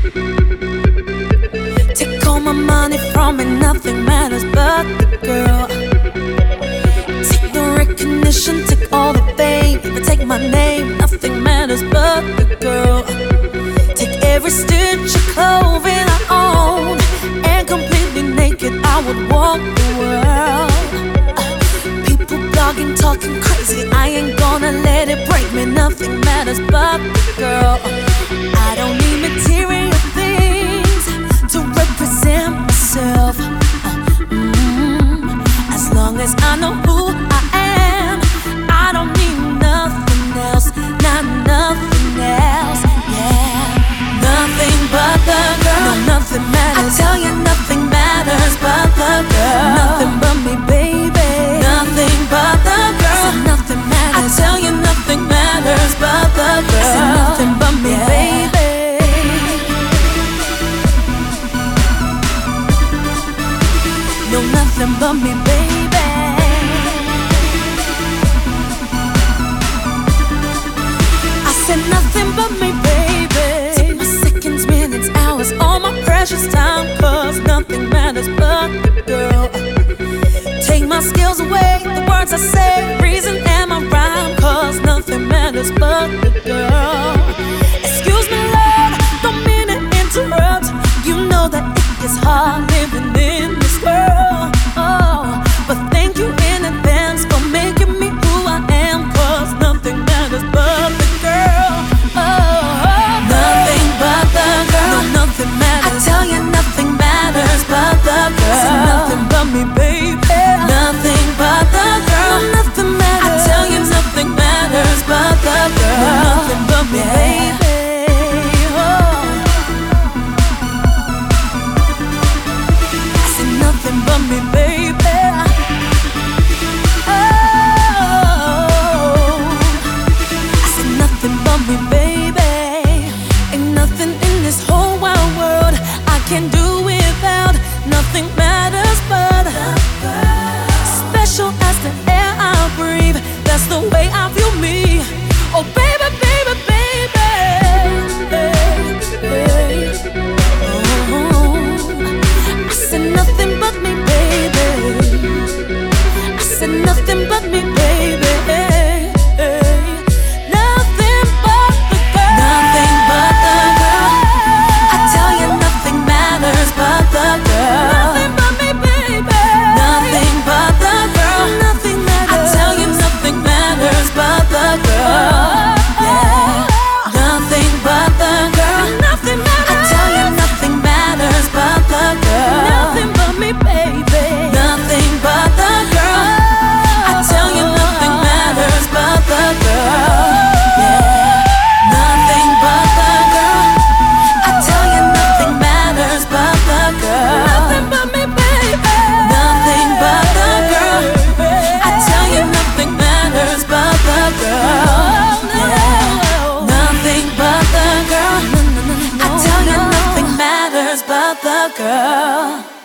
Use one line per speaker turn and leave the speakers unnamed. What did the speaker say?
Take all my money from me, nothing matters but the girl. Take the recognition, take all the fame, but take my name, nothing matters but the girl. Take every stitch of clothing I own, and completely naked I would walk the world. People blogging, talking crazy, I ain't gonna let it break me, nothing matters but the girl. I don't need material things to represent myself. As long as I know who I am, I don't need nothing else, not nothing else. Yeah, nothing but the girl. No, nothing matters. I tell you, nothing matters but the girl. Nothing but me, baby. Nothing but the girl. So nothing matters. I tell you, nothing matters but the girl. So nothing but me, baby. No, nothing but me, baby. I said nothing but me, baby. Take my seconds, minutes, hours, all my precious time, 'cause nothing matters but the girl. Take my skills away, the words I say, reason and my rhyme, 'cause nothing matters but the girl. Excuse me, Lord, don't mean to interrupt. You know that it is hard living in this world. Oh, but thank you in advance for making me who I am, 'cause nothing matters but the girl. Oh, nothing but the girl. No, nothing matters. I tell you, nothing matters but the girl. So nothing but me, baby. Nothing but the girl. No, nothing matters. I tell you, nothing matters but the girl. No, nothing but me, baby. Oh, I said nothing but me, baby. Oh, I said nothing but me, baby. Ain't nothing in this whole wide world I can do without. Nothing matters but special as the air I breathe. That's the way I view me. Oh, baby, baby, baby. Oh, I said nothing but me, baby. I said nothing but me, baby. Nothing but the girl. Nothing but the girl. I tell you, nothing matters but the girl. Nothing but me, baby. Nothing but the girl. Nothing matters. I tell you, nothing matters but the girl. Yeah, nothing but the girl. Nothing matters. I tell you, nothing matters but the girl. Nothing but me, baby. Nothing but the girl. I tell you, nothing matters but the girl. Yeah, nothing but the girl. I tell you, nothing matters but the girl. Nothing but me, baby. Nothing but the girl. I tell you, nothing matters but the girl. Yeah, nothing but the girl. I tell you, nothing matters but the girl.